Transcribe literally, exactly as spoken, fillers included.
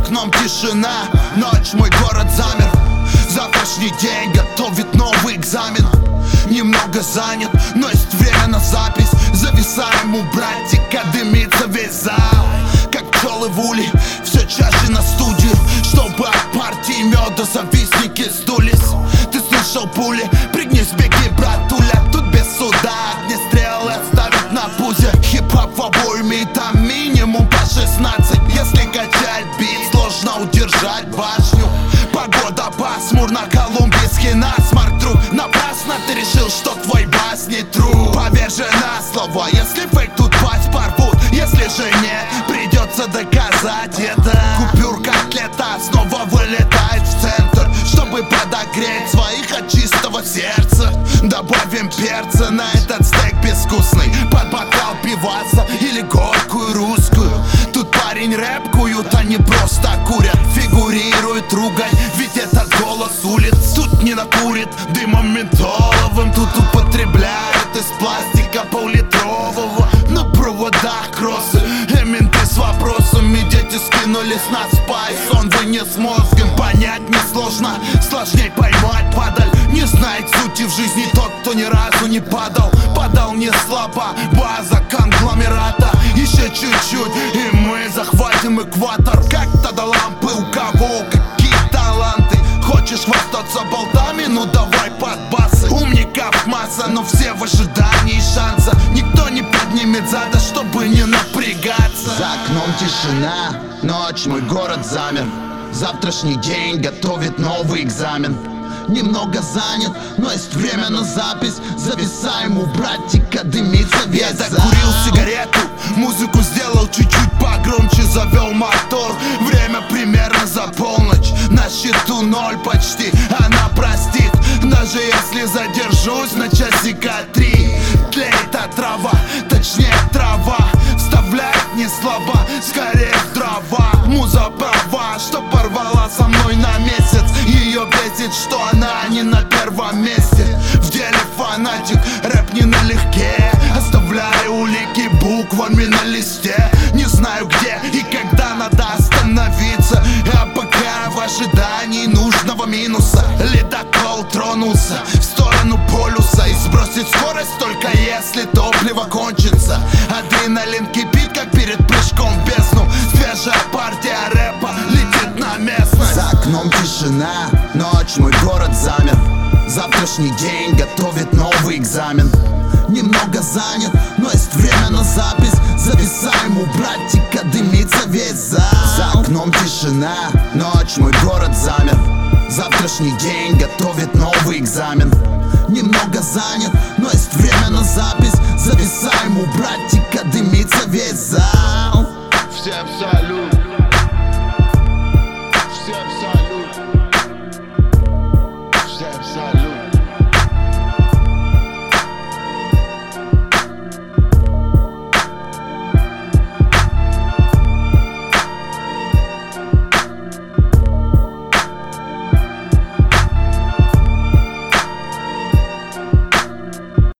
окном тишина, ночь, мой город замер. Завтрашний день готовит новый экзамен. Немного занят, но есть время на запись. Зависаем у братика, дымится весь зал. Как пчелы в улей, все чаще на студию, чтобы от партии меда завистники сдулись. Ты слышал пули? Пригнись, беги, братуля. Тут без суда огнестрелы оставят на пузе. Хип-хоп в обойме, и там минимум по шестнадцать. Если качать бит, сложно удержать башню. Погода пасмурна, колумбийский насморк, друг. Напрасно ты решил, что твой бас не true. Поверь же на слово, если фейк тут пасть порвут. Если же нет, придется доказать это. Купюрка котлета снова вылетает в центр, чтобы подогреть своих от чистого сердца. Добавим перца на этот стейк безвкусный, под бокал пиваса или горькую русскую. Тут парень рэп куют, они просто курят. Фигурирует ругань, ведь этот голос улиц. Тут не накурит дымом ментоловым, тут употребляют из пластика пол-литрового. На проводах кроссы, и менты с вопросами. Дети скинулись на спайс, он вынес мозгом. Понять несложно, сложней поймать падаль. Не знает сути в жизни тот, кто ни разу не падал. Падал не слабо, база конгломерата. Еще чуть-чуть, и мы захватим экватор. Как-то до лампы, у кого какие таланты. Хочешь хвастаться болтами? Ну давай под басы. Умников масса, но все в ожидании шанса. Никто не поднимет зада, чтобы не напрягаться. За окном тишина, ночь, мой город замер. Завтрашний день готовит новый экзамен. Немного занят, но есть время на запись. Зависаем у братика, дымится весь Я зал. закурил сигарету, музыку сделал чуть-чуть погромче, завел мотор. Время примерно за полночь, на счету ноль почти. Она простит, даже если задержусь на часика три. Тлеет от трава, точнее трава. Вставляет не слова, скорее в дрова. Муза права, что порвала со мной на месяц. Ее бесит, что она не на первом месте. В деле фанатик, рэп не налегке. Оставляю улики буквами на листе. Не знаю где и когда надо остановиться. А пока в ожидании нужного минуса. Ледокол тронулся в сторону полюса. И сбросить скорость только если топливо кончится. Адреналин кипит, как перед прыжком в бездну. Свежая партия рэпа летит на местность. За окном тишина, ночь, мой город замер. Завтрашний день готовит новый экзамен. Немного занят, но есть время на запись. Зависаем у братика, дымится весь зал. За окном тишина, ночь, мой город замер. Завтрашний день готовит новый экзамен. Немного занят, но есть время на запись. Зависаем у братика, дымится весь зал.